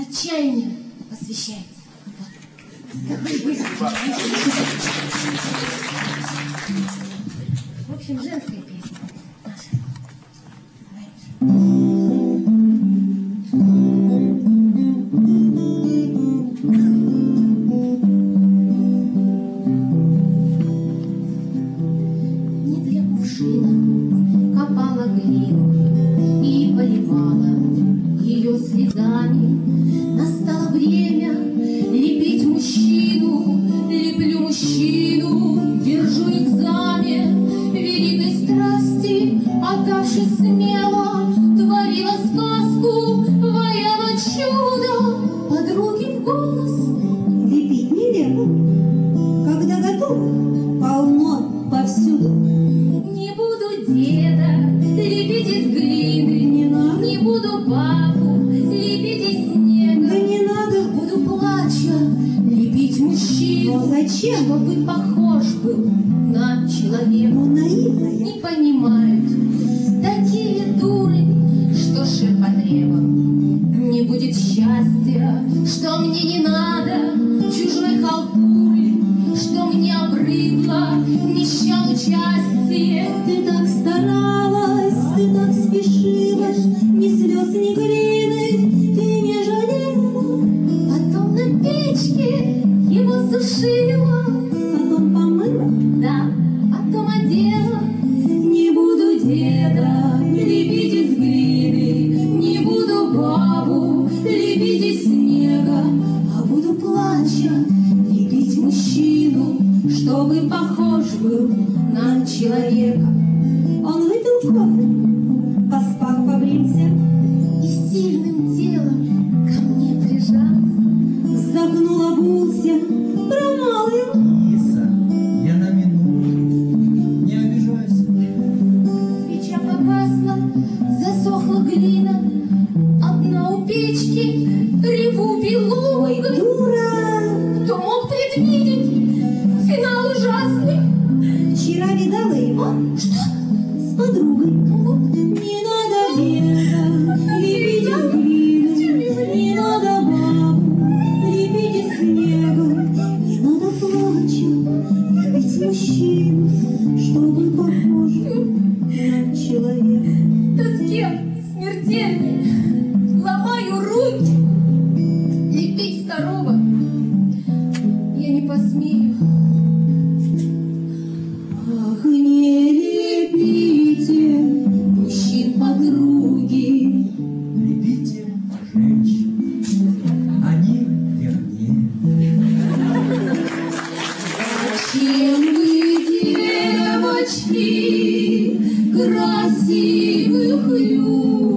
отчаянию посвящается. В общем, женская песня наша. Не для кувшина копала глину и поливала ее слезами. Настало время лепить мужчину, леплю мужчину, держу экзамен великой страсти, отдавшись смело, творила сказку, вояла чудо, подруги в голос. Лепить нелепо, когда готов, полно повсюду. Не буду деда лепить из глины, не буду бабу лепить из снега, Да не надо, буду плача лепить мужчину. но зачем? Чтобы похож был на человека. Он наивная. Не понимают такие дуры, что ширпотребом не будет счастья, что мне не надо чужой халтуры, что мне обрыдло нища участие. Ты так старалась, ты так спешила, ни слез, ни глины ты не жалела. Потом на печке его сушила, Потом помыла, да, потом одела. не буду Деда лепить из глины, не буду бабу лепить из снега, а буду плача лепить мужчину, чтобы похож был на человека. Он выпил кофе, поспав, побрился, И сильным телом ко мне прижался. загнул, обулся, промолвил. Лиса, я на минуту, не обижайся. Свеча погасла, засохла глина, одна у печки, реву белугой. Дура! Кто мог предвидеть финал ужасный? Вчера видала его Что? с подругой. Не надо деда лепить из глины, не надо бабу лепить из снега, не надо плача лепить мужчину, чтобы похож на человека. Тоске смертельной ломаю руки. Лепить второго я не посмею. Ах, не лепите Мужчин подруги, Любите женщин, они вернее. зачем вы, девочки, красивых любите?